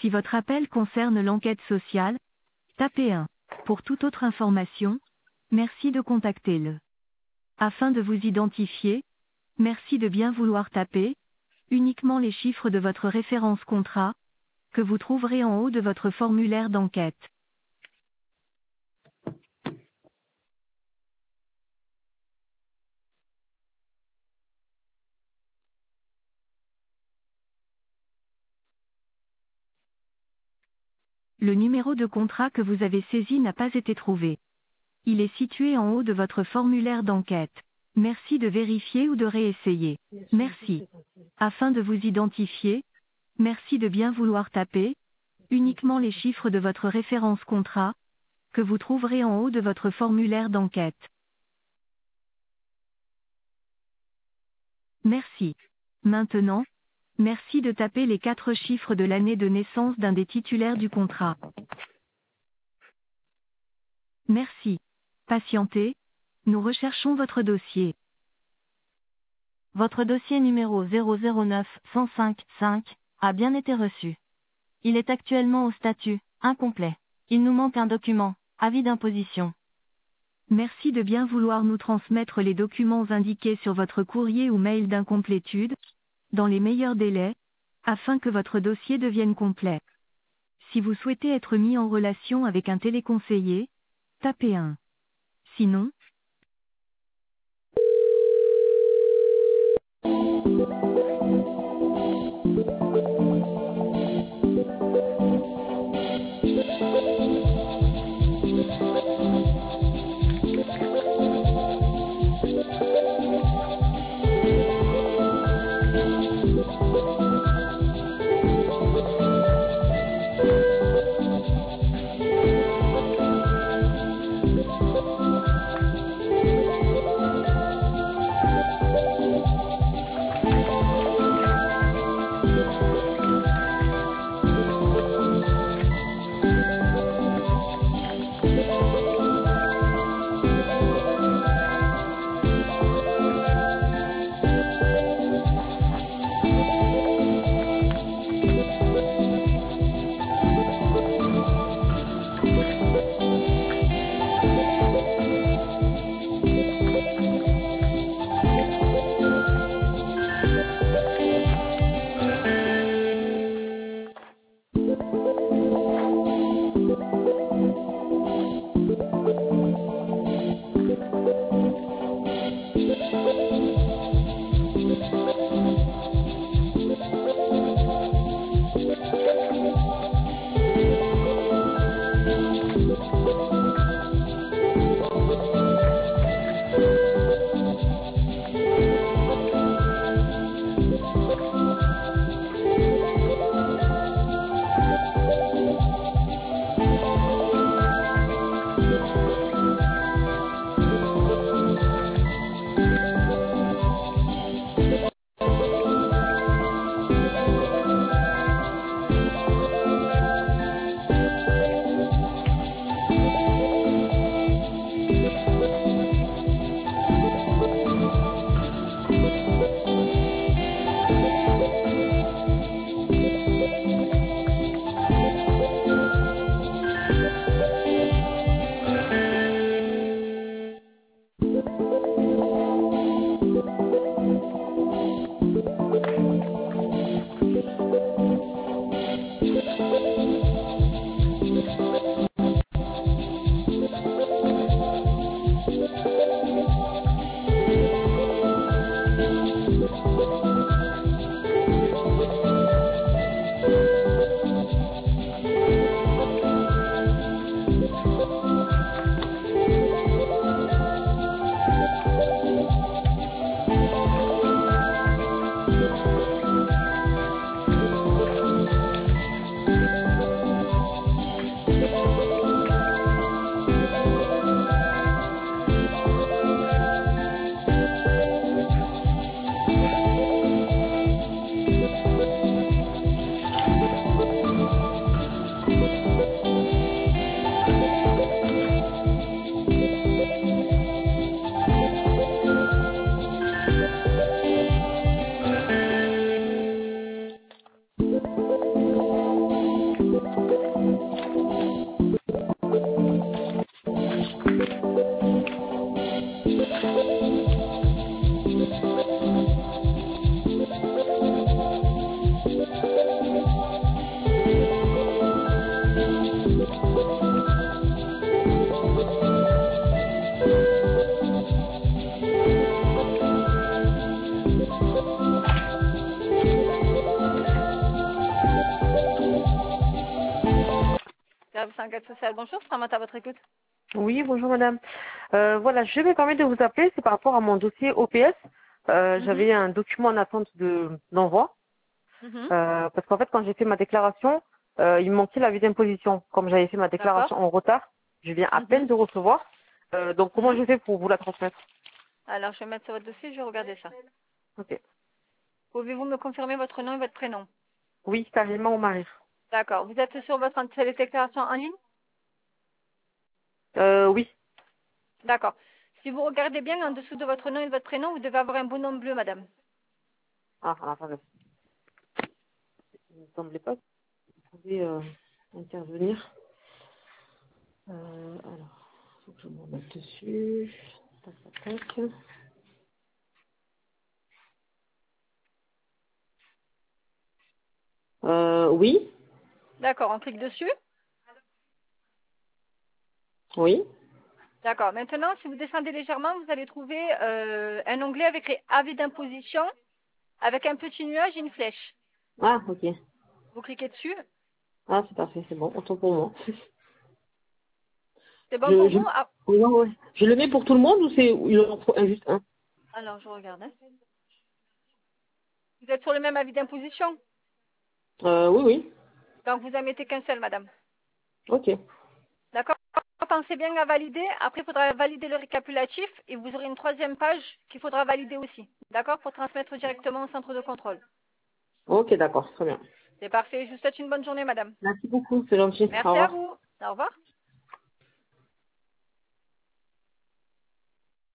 Si votre appel concerne l'enquête sociale, tapez 1. Pour toute autre information, merci de contacter le. Afin de vous identifier, merci de bien vouloir taper uniquement les chiffres de votre référence contrat, que vous trouverez en haut de votre formulaire d'enquête. Le numéro de contrat que vous avez saisi n'a pas été trouvé. Il est situé en haut de votre formulaire d'enquête. Merci de vérifier ou de réessayer. Merci. Afin de vous identifier, merci de bien vouloir taper uniquement les chiffres de votre référence contrat, que vous trouverez en haut de votre formulaire d'enquête. Merci. Maintenant, merci de taper les 4 chiffres de l'année de naissance d'un des titulaires du contrat. Merci. Patientez, nous recherchons votre dossier. Votre dossier numéro 009-105-5 a bien été reçu. Il est actuellement au statut incomplet. Il nous manque un document, avis d'imposition. Merci de bien vouloir nous transmettre les documents indiqués sur votre courrier ou mail d'incomplétude, dans les meilleurs délais, afin que votre dossier devienne complet. Si vous souhaitez être mis en relation avec un téléconseiller, tapez 1. Sinon, Service enquête sociale, bonjour, Samantha à votre écoute. Oui, bonjour madame. Voilà, je me permets de vous appeler, c'est par rapport à mon dossier OPS. J'avais un document en attente d'envoi. Parce qu'en fait, quand j'ai fait ma déclaration, il me manquait l'avis d'imposition. Comme j'avais fait ma déclaration en retard, je viens à peine de recevoir. Donc comment je fais pour vous la transmettre? Alors, je vais mettre sur votre dossier, je vais regarder ça. Ok. Pouvez-vous me confirmer votre nom et votre prénom? Oui, carrément au mari. D'accord. Vous êtes sur votre déclaration en ligne? Oui. D'accord. Si vous regardez bien en dessous de votre nom et de votre prénom, vous devez avoir un bonhomme bleu, madame. Ah, attendez. Il ne me semblait pas que vous pouvez intervenir. Alors, il faut que je me remette dessus. Tac, tac, tac. Oui. D'accord, on clique dessus. Oui. D'accord. Maintenant, si vous descendez légèrement, vous allez trouver un onglet avec les avis d'imposition, avec un petit nuage et une flèche. Ah, ok. Vous cliquez dessus. Ah, c'est parfait, c'est bon. Autant pour moi. C'est bon Je, pour je, vous? Ah, ouais, ouais. Je le mets pour tout le monde ou il en faut juste un? alors, je regarde. Hein. Vous êtes sur le même avis d'imposition? Oui, oui. Donc, vous en mettez qu'un seul, madame. Ok. D'accord? Pensez bien à valider. Après, il faudra valider le récapitulatif et vous aurez une troisième page qu'il faudra valider aussi. D'accord? Pour transmettre directement au centre de contrôle. Ok, d'accord. Très bien. C'est parfait. Je vous souhaite une bonne journée, madame. Merci beaucoup. C'est gentil. Au Merci à revoir. vous. Au revoir.